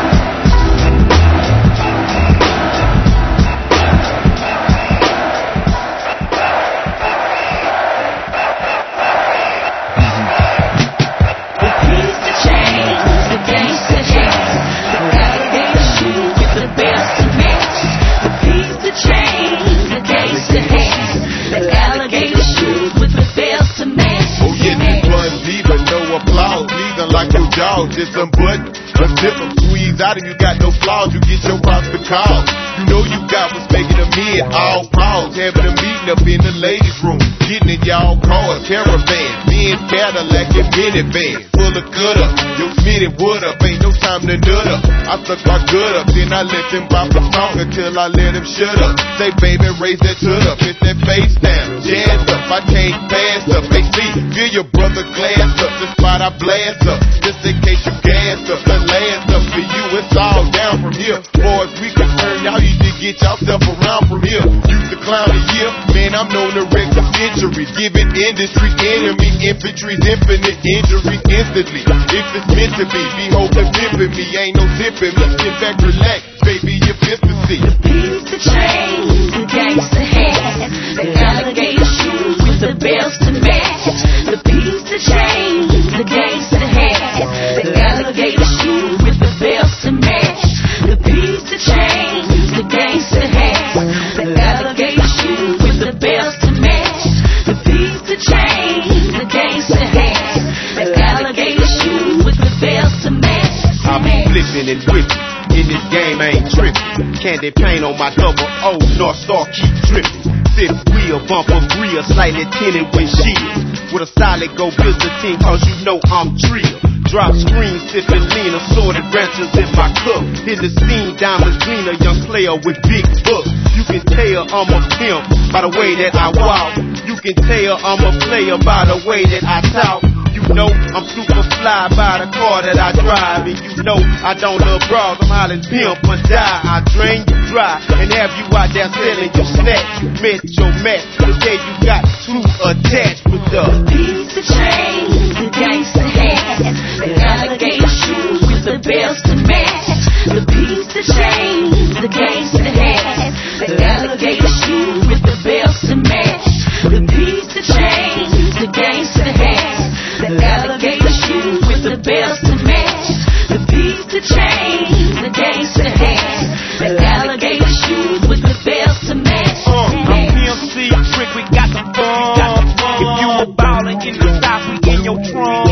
Just some buttons, a zipper, squeeze out and you got no flaws, you get your pops to call. You know you got what's making them in, all pause, having a meeting up in the ladies' room, getting in y'all cars, caravan, being Cadillac and minivan, full of gutter, your Smitty wood up, ain't no time to nut up. I suck my good up, then I let them bop the song until I let them shut up. Say baby, raise that hood up, hit that face down, jazz up, I can't pass up, AC, feel your brother glass up, the spot I blast up, just in case you gas up, the last up for you, it's all down from here. Boys, we concerned, y'all need to get yourself around from here. Used to clown a year, man, I'm known to wreck the century. Giving industry, enemy, infantry's infinite injury instantly. If it's meant to be hoping pimping me, ain't no zipping me. Sit back, relax, baby, your fist to see. The piece to chains, the gangster hats, the alligator shoes with the bells to match. The piece to chains, the gangster hats, the alligator shoes with the bells to match. The piece to chains, the gangster hats, the alligator shoes with the bells to match. The piece to chains, the gangster hats, the alligator shoes with the bells to match. I be flipping and whipping. In this game, I ain't tripping. Candy paint on my double O, North Star keep dripping. Fifth wheel, bumper rear, slightly tinted windshield. With a solid go visiting, cause you know I'm trill. Drop screen, sipping lean, assorted branches in my cup. In the scene, diamonds green, a young player with big bucks. You can tell I'm a pimp by the way that I walk. You can tell I'm a player by the way that I talk. You know I'm super fly by the car that I drive. And you know I don't love bras, I'm hollering pimp or die. I drain you dry and have you out there selling your snacks. You met your match, today you got two attached with the piece of chain, the gangster hats, the alligator shoes with the bells to match. The piece of chain, the gangster hats, the alligator shoes with the bells to match. The piece of chain, the gangster hats, the alligator shoes with the bells to match. The piece to chain, the gangster hats, the alligator shoes with the bells to match. I'm PMC Trick, we got the fun. If you a baller in the South, we in your trunk.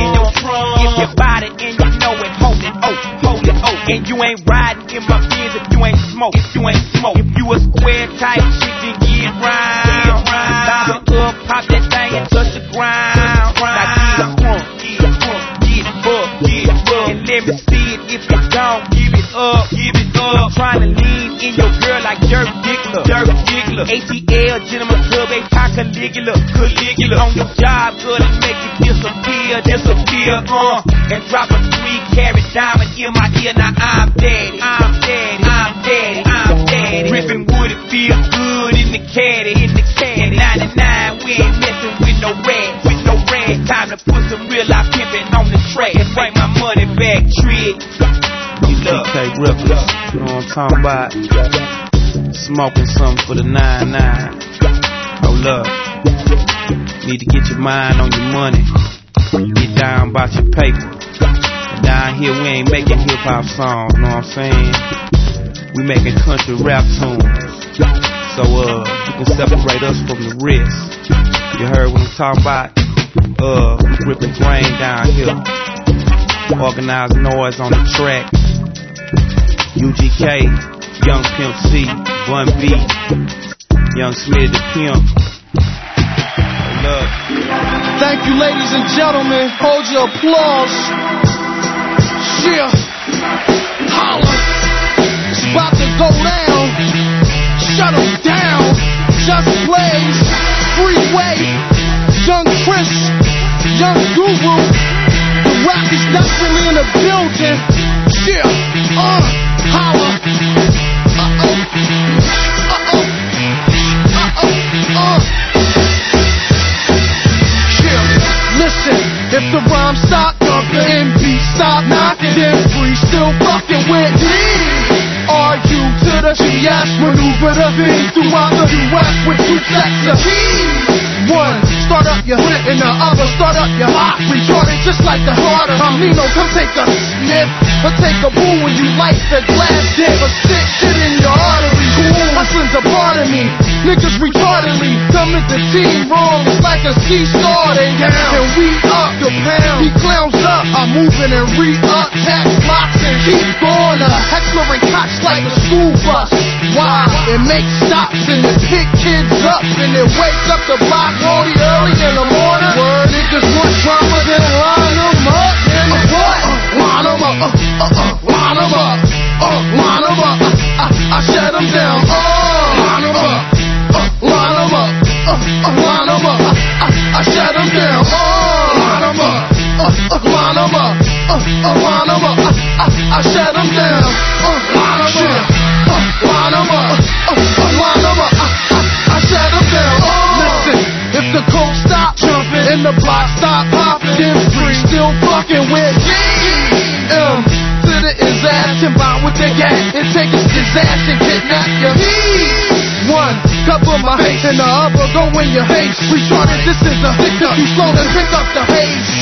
If your body and you know it, hold it, hold it. And you ain't riding in my Benz if you ain't smoke. If you a square type chick, then get round. Bob it up, pop that thing and touch the ground. Now get up, and let me see it. If you don't, give it up. I'm trying to lean in your girl like Dirk Diggler. ATL, Gentleman Club, A-Pop, Caligula. On your job, good, and make it disappear. And drop a 3-carat diamond in my ear. Now I'm daddy. Ripping wood, it feel good in the caddy. In 99, we ain't messing with no rat. Time to put some real life pimpin' on the track and bring my money back, trick. DK Rippers, you know what I'm talking about? Smoking something for the 99. Hold up. Need to get your mind on your money. Get down about your paper. And down here we ain't making hip hop songs, know what I'm saying? We making country rap tunes. So you can separate us from the rest. You heard what I'm talking about? Ripping grain down here. Organized noise on the track. UGK, Young Pimp C, Bun B, Young Smitty the Pimp. Love. Thank you, ladies and gentlemen. Hold your applause. Yeah. Holla. It's about to go down. Shut them down. Just Blaze, Freeway, Young Chris, Young Guru, the Rock is definitely in the building. Yeah, holla. Listen, if the rhyme stop thumping and beat stop knocking, then free still fucking with me. Are you to the GS? Maneuver the V throughout the US with 2 sets of keys. One, start up your hip, and the other, start up your hop. Retarded just like the harder. Nino, come take a sniff, or take a boo when you light the glass dip, or stick shit in your artery. Hustling's a part of me. Niggas retardedly come at the team wrong. It's like a ski starting down, and we up the pound. He clowns up, I'm moving and re-up. Tax blocks and keep going. Heckler and Koch like a school bus. Why? It makes stops and it pick kids up, and it wakes up the block early in the morning. Word, niggas want drama, then line them up. And what? Line them up, line them up, line them up. I shut them down. Line them up, line them up, line them up. I shut them down. Line them up, line them up, line them up. I shut them down. Line them up, line them up, line them up. I shut them down. Listen, if the coke stop jumping and the block stop popping, then free still fucking with me. To the is ass combined with the gas and take his ass and kidnap your one, cover my face and the other go in your face. Retarded, this is a hiccup. If you slow, then pick up the pace.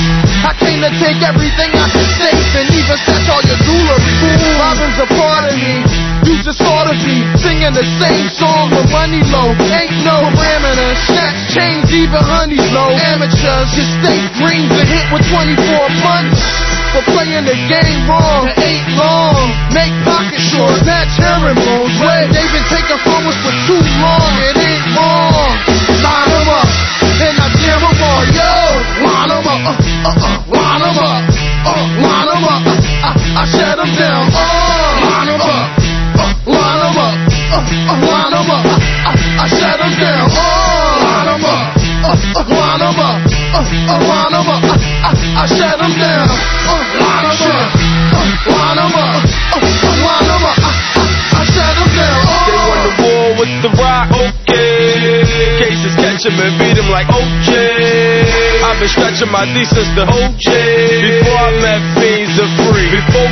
I came to take everything I can safe and even snatch all your jewelry. Robin's a part of me. You just ought to be singing the same song with money low. Ain't no parameter. Snatch chains, even honey's low. Amateurs just stay green to hit with 24 months. For playing the game wrong, it ain't long. Make pocket short, snatch herringbones. Where they've been taking from us for too long, it ain't wrong. Line them up, and I jam them all, yo. Line them up, line them up, line them up. I shut them down. Line them up, line them up, line them up. I shut them down. Line them up, line them up, line them up. I shut them down. Line them up, line them up, line them up. I shut them down. They won the war with the rock, okay. Cases catch him and beat him like okay. I've been stretching my D since the OJ. Before I met Fiends of Free. Before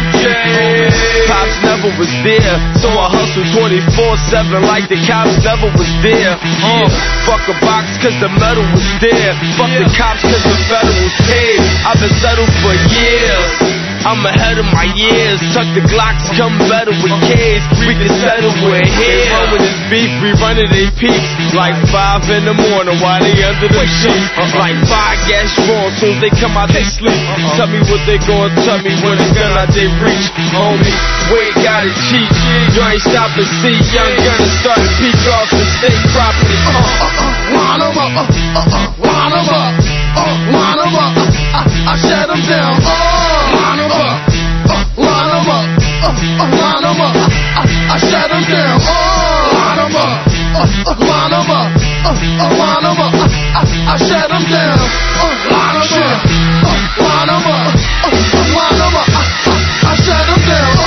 J. Pops never was there, so I hustled 24/7 like the cops never was there. Fuck a box cause the metal was there. Fuck the cops cause the federals paid. I've been settled for years. I'm ahead of my years. Tuck the Glocks, come better with K's. We can settle with here. Run with this beef, we running they peaks. Like 5 in the morning while they under the sheets. Like 5 gas strong, soon as they come out they sleep. Tell me what they gon' tell me when the gun out they reach. Homie, we ain't got it cheap. You ain't stop to see young gunners start to peek off the state property. Line them up, line them up, line them up. I shut them down. Line them up, line them up, line them up. I shut them down. Line them up, line them up, line them up. I shut them down. Line them up, line them up, line them up. I shut them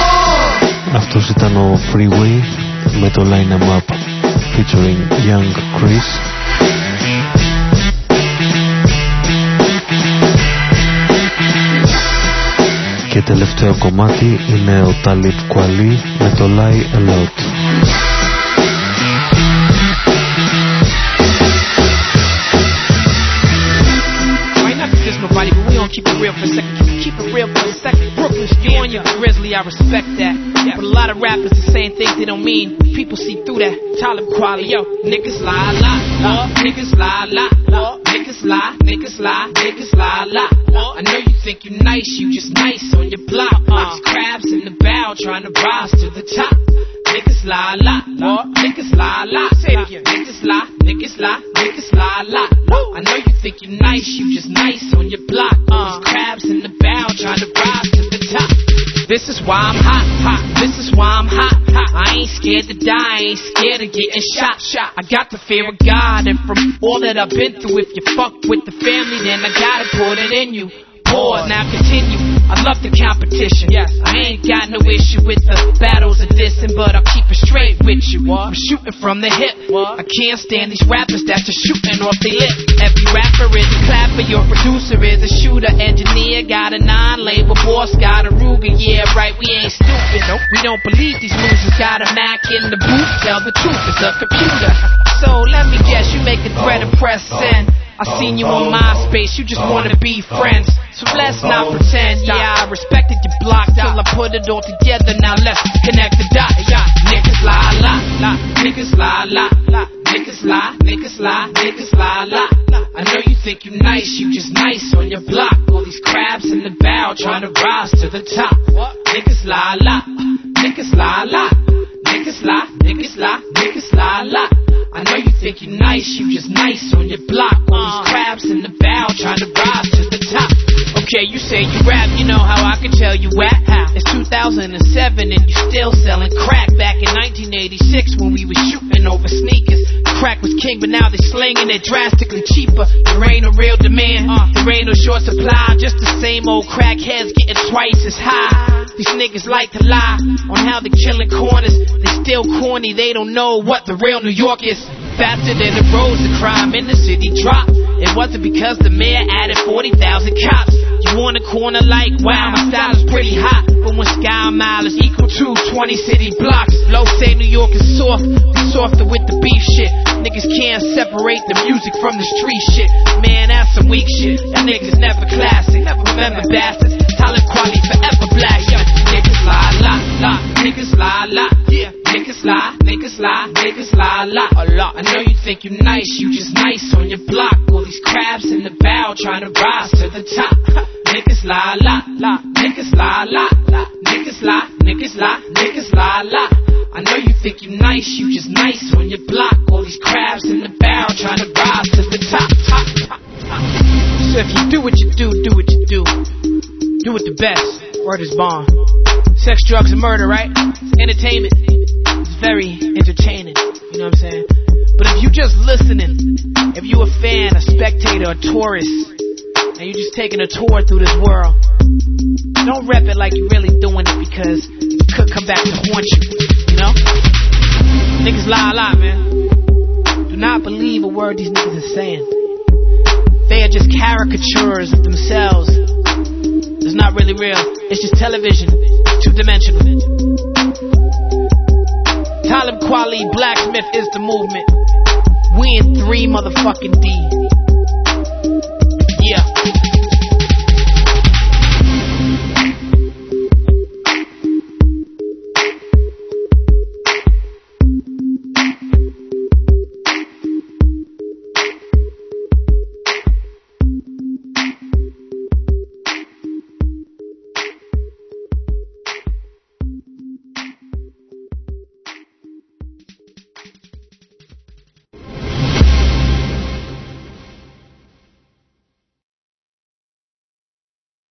down. Αυτός ήταν ο Freeway με το Line 'em Up featuring Young Chris. Και τελευταίο κομμάτι είναι ο Talib Kweli με το Lie A Lot. Nobody, but we don't keep it real for a second. Keep it real for a second. Brooklyn, you on your grizzly, I respect that. But a lot of rappers are saying things they don't mean. People see through that. Talib Kweli, yo, niggas lie a lot. Niggas lie a lot. Niggas lie, niggas lie, niggas lie a lot. I know you think you nice, you just nice on your block. There's crabs in the bow trying to rise to the top. Niggas lie a lot. Niggas lie a lot. Say it again. Niggas lie, niggas lie, niggas lie a lot. I know you think you nice, you just nice on your block. There's crabs in the bow trying to rise to the top. This is why I'm hot, hot. This is why I'm hot, hot. I ain't scared to die, I ain't scared of getting shot, shot. I got the fear of God, and from all that I've been through, if you fuck with the family, then I gotta put it in you. Lord. Now continue. I love the competition. Yes. I ain't got no issue with the battles of dissing, but I'll keep it straight with you. I'm shooting from the hip. I can't stand these rappers that's just shooting off the lip. Every rapper is a clapper, your producer is a shooter, engineer got a non-label, boss got a Ruger. Yeah, right, we ain't stupid. Nope. We don't believe these losers. Got a Mac in the booth. Tell the truth, it's a computer. So let me guess, you make a threat and press send. I seen you on MySpace, you just wanna be friends. So let's not pretend. Yeah, I respected your block till I put it all together. Now let's connect the dots. Niggas lie, lie, niggas lie, lie, niggas lie, niggas lie, niggas lie, lie. I know you think you nice, you just nice on your block. All these crabs in the barrel trying to rise to the top. Niggas lie, lie, niggas lie, lie, niggas lie, niggas lie, niggas lie, lie. I know you think you nice, you just nice on your block. All these crabs in the barrel trying to rise to the top. Okay, you say you rap, you know how I can tell you at. It's 2007 and you still selling crack. Back in 1986 when we was shooting over sneakers, crack was king, but now they're slinging it drastically cheaper. There ain't a real demand, there ain't no short supply. Just the same old crackheads getting twice as high. These niggas like to lie on how they killing corners. They still corny, they don't know what the real New York is. Faster than the roads of crime in the city drop. It wasn't because the mayor added 40,000 cops. You want a corner like, wow, my style is pretty hot. But when Sky Mile is equal to 20 city blocks. Low say New York is soft, but softer with the beef shit. Niggas can't separate the music from the street shit. Man, that's some weak shit. That niggas never classic. Never remember bastards. Talent quality forever black. Niggas lie, lie, lie. Niggas lie, lie. Yeah. Niggas lie, niggas lie, niggas lie, lie. A lot. I know you think you nice, you just nice on your block. All these crabs in the barrel trying to rise to the top. Niggas lie, lie, lie. Niggas lie, lie, lie. Niggas lie, niggas lie, niggas lie, lie. I know you think you nice, you just nice on your block. All these crabs in the barrel trying to rise to the top. So if you do what you do, do what you do. Do it the best. Word is bond. Sex, drugs, and murder, right? It's entertainment. It's very entertaining. You know what I'm saying? But if you just listening, if you a fan, a spectator, a tourist, and you just taking a tour through this world, don't rep it like you're really doing it because it could come back to haunt you. You know? Niggas lie a lot, man. Do not believe a word these niggas are saying. They are just caricatures of themselves. It's not really real. It's just television. Two-dimensional. Talib Kweli, Blacksmith is the movement. We in 3 motherfucking D.